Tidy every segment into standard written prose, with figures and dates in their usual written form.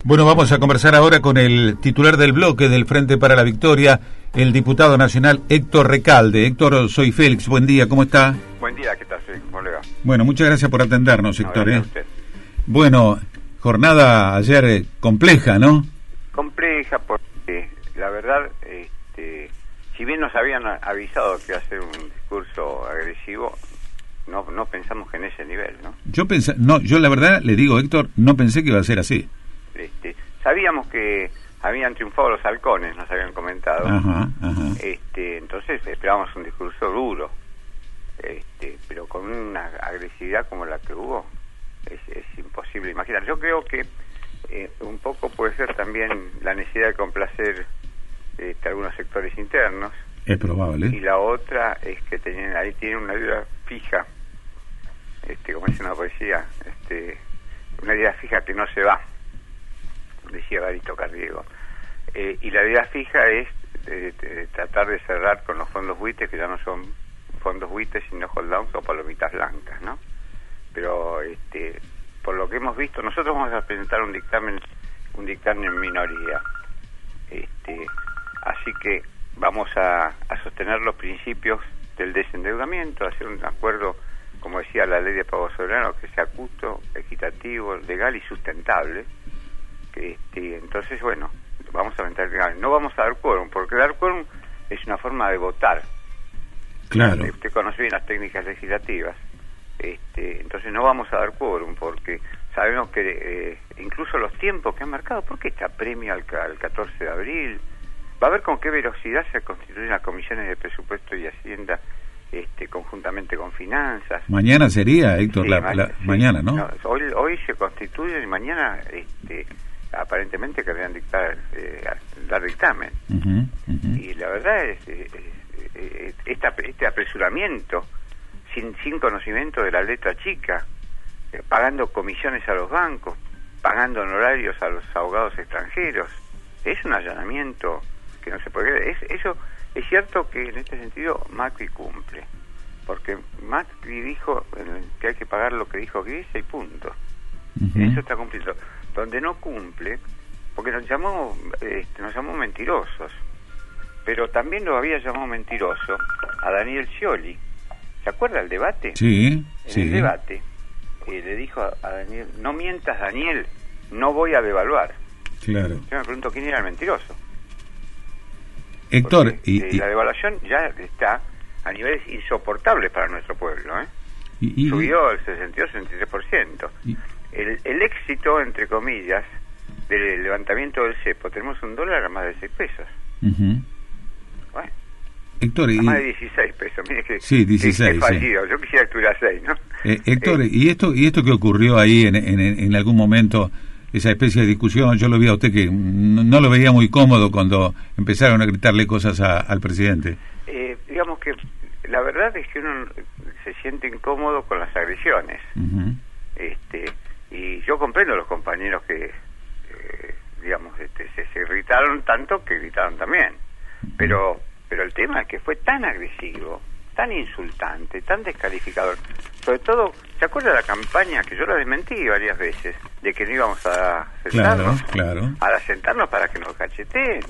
Bueno, vamos a conversar ahora con el titular del bloque del Frente para la Victoria, el diputado nacional Héctor Recalde. Héctor, soy Félix, buen día, ¿cómo está? Buen día, ¿qué tal, Félix? ¿Cómo le va? Bueno, muchas gracias por atendernos, Héctor. Gracias a usted. Bueno, jornada ayer compleja, ¿no? Compleja porque, la verdad, si bien nos habían avisado que iba a ser un discurso agresivo, no pensamos que en ese nivel, ¿no? Yo la verdad le digo, Héctor, no pensé que iba a ser así. Sabíamos que habían triunfado los halcones, nos habían comentado. Ajá. Entonces esperábamos un discurso duro, pero con una agresividad como la que hubo, es imposible imaginar. Yo creo que un poco puede ser también la necesidad de complacer algunos sectores internos. Es probable. Y la otra es que ahí tienen una idea fija, como dice una poesía, una idea fija que no se va, decía Garito Cardiego. Y la idea fija es tratar de cerrar con los fondos buitres, que ya no son fondos buitres sino holdowns o palomitas blancas, ¿no? Pero por lo que hemos visto, nosotros vamos a presentar un dictamen en minoría, así que vamos a sostener los principios del desendeudamiento, hacer un acuerdo, como decía la ley de pago soberano, que sea justo, equitativo, legal y sustentable. Entonces, bueno, vamos a aventar, no vamos a dar quórum, porque dar quórum es una forma de votar. Claro. Usted conoce bien las técnicas legislativas. Entonces no vamos a dar quórum porque sabemos que incluso los tiempos que han marcado, ¿por qué está premio al 14 de abril? Va a ver con qué velocidad se constituyen las comisiones de presupuesto y hacienda conjuntamente con finanzas. Mañana sería, Héctor, sí, mañana, ¿no? Hoy se constituyen y mañana aparentemente querrían dar dictamen. Y la verdad es este apresuramiento sin conocimiento de la letra chica, pagando comisiones a los bancos, pagando honorarios a los abogados extranjeros, es un allanamiento que no se puede creer. Eso es cierto que en este sentido Macri cumple, porque Macri dijo que hay que pagar lo que dijo que dice y punto. Eso está cumpliendo. Donde no cumple, porque nos llamó mentirosos, pero también lo había llamado mentiroso a Daniel Scioli. ¿Se acuerda el debate? Sí. En el debate le dijo a Daniel: no mientas, Daniel, no voy a devaluar. Claro. Yo me pregunto quién era el mentiroso. Héctor, porque, la devaluación ya está a niveles insoportables para nuestro pueblo, subió el 62-63%. El éxito, entre comillas, del levantamiento del cepo, tenemos $1 a más de 6 pesos. Bueno, Héctor, a más de 16 pesos. Mire que, sí, 16, que fallido. Sí. Yo quisiera que estuviera 6, ¿no? Héctor, ¿y esto que ocurrió ahí en algún momento, esa especie de discusión? Yo lo vi a usted que no lo veía muy cómodo cuando empezaron a gritarle cosas al presidente. Digamos que la verdad es que uno se siente incómodo con las agresiones. Y yo comprendo a los compañeros que se irritaron tanto que gritaron también, pero el tema es que fue tan agresivo, tan insultante, tan descalificador. Sobre todo, ¿se acuerda de la campaña que yo la desmentí varias veces, de que no íbamos a sentarnos? Claro. A sentarnos para que nos cacheteen.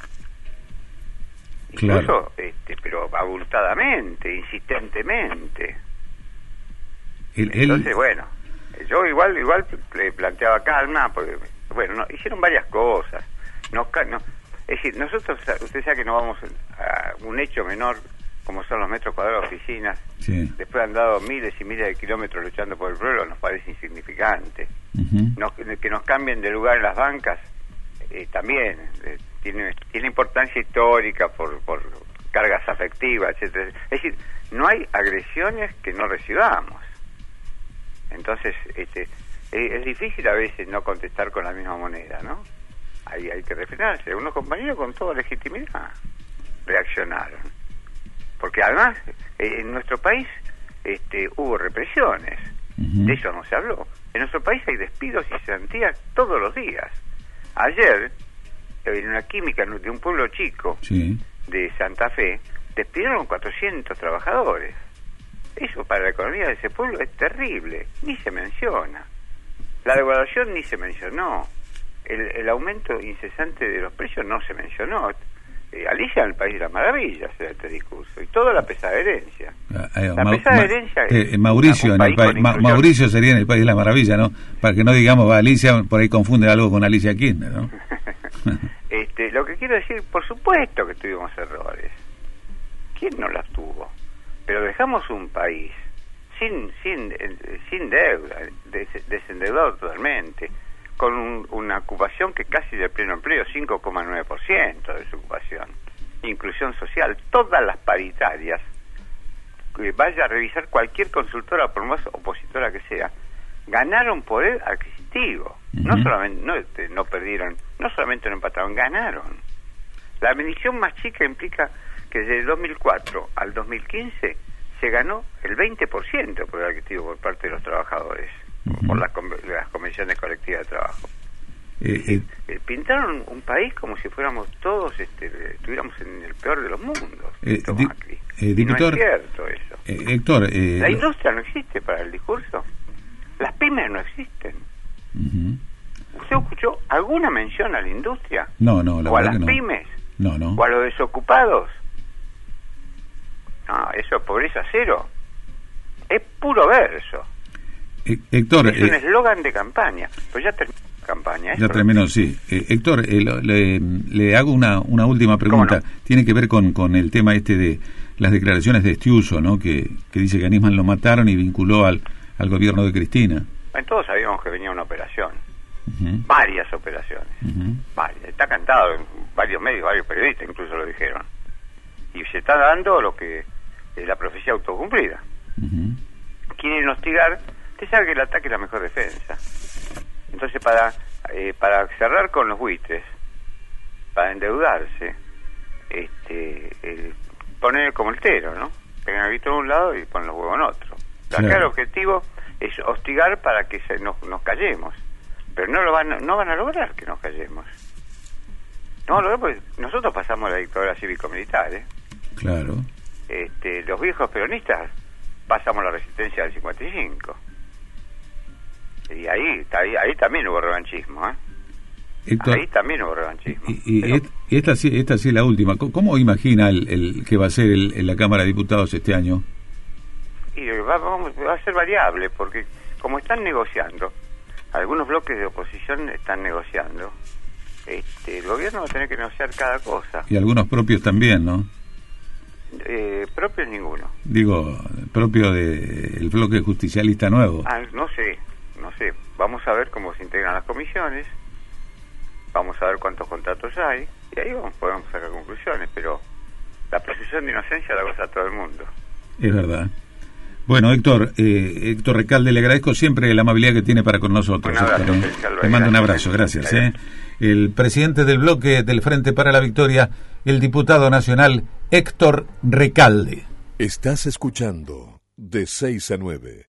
Claro. Incluso, pero abultadamente, insistentemente. Entonces, bueno, yo igual le planteaba calma, porque, bueno, hicieron varias cosas. Es decir, nosotros, usted sabe que no vamos a un hecho menor, como son los metros cuadrados de oficinas. Sí. Después han dado miles y miles de kilómetros luchando por el pueblo, nos parece insignificante. Que nos cambien de lugar en las bancas, también tiene importancia histórica por cargas afectivas, etcétera. Es decir, no hay agresiones que no recibamos. Entonces, es difícil a veces no contestar con la misma moneda, ¿no? Hay que refrenarse. Unos compañeros con toda legitimidad reaccionaron. Porque además, en nuestro país hubo represiones. De eso no se habló. En nuestro país hay despidos y cesantías todos los días. Ayer, en una química de un pueblo chico, de Santa Fe, despidieron 400 trabajadores. Eso para la economía de ese pueblo es terrible, ni se menciona. La devaluación ni se mencionó. el aumento incesante de los precios no se mencionó. Alicia en el País de las Maravillas era este discurso, y toda la pesada herencia. La pesada herencia es Mauricio, Mauricio sería en el País de las Maravillas, ¿no? Para que no digamos Alicia, por ahí confunde algo con Alicia Kirchner, ¿no? Lo que quiero decir, por supuesto que tuvimos errores. ¿Quién no las tuvo? Pero dejamos un país sin deuda, desendeudado totalmente, con una ocupación que casi de pleno empleo, 5,9% de su ocupación, inclusión social, todas las paritarias, que vaya a revisar cualquier consultora, por más opositora que sea, ganaron poder adquisitivo. No solamente no perdieron, no solamente no empataron, ganaron. La medición más chica implica que desde el 2004 al 2015 se ganó el 20% de poder adquisitivo por parte de los trabajadores, por las convenciones colectivas de trabajo. Pintaron un país como si fuéramos todos, estuviéramos en el peor de los mundos. Diputado, no es cierto eso. Héctor, la industria no existe para el discurso. Las pymes no existen. ¿Usted escuchó alguna mención a la industria? No, la ¿O a verdad las que no. pymes? No. ¿O a los desocupados? No, eso es pobreza cero. Es puro verso. Héctor, es un eslogan de campaña, pues ya terminó la campaña. Ya terminó, sí. Héctor, le hago una última pregunta. ¿Cómo no? Tiene que ver con el tema de las declaraciones de Estiuso, ¿no? Que dice que a Nisman lo mataron y vinculó al gobierno de Cristina. Bueno, todos sabíamos que venía una operación, varias operaciones, varias. Está cantado en varios medios, varios periodistas incluso lo dijeron. Y se está dando lo que es la profecía autocumplida. Quieren hostigar. Usted sabe que el ataque es la mejor defensa. Entonces, para cerrar con los buitres, para endeudarse, poner como el tero, ¿no? Pegan el grito en un lado y ponen los huevos en otro. Claro. Acá el objetivo es hostigar para que nos callemos, pero no van a lograr que nos callemos. No lo porque nosotros pasamos la dictadura cívico-militar, Claro. Los viejos peronistas pasamos la resistencia del 55. Y ahí también hubo revanchismo, Héctor, ahí también hubo revanchismo. Y esta sí es la última. ¿Cómo imagina el que va a ser en la Cámara de Diputados este año? Y va a ser variable, porque como están negociando, algunos bloques de oposición están negociando, el gobierno va a tener que negociar cada cosa. Y algunos propios también, ¿no? Propios ninguno. Digo, propio del bloque justicialista nuevo. No sé. Vamos a ver cómo se integran las comisiones, vamos a ver cuántos contratos hay, y ahí podemos sacar conclusiones, pero la presunción de inocencia la goza todo el mundo. Es verdad. Bueno, Héctor Recalde, le agradezco siempre la amabilidad que tiene para con nosotros. Un abrazo, Te mando un abrazo, gracias. El presidente del bloque del Frente para la Victoria, el diputado nacional Héctor Recalde. Estás escuchando de 6 a 9.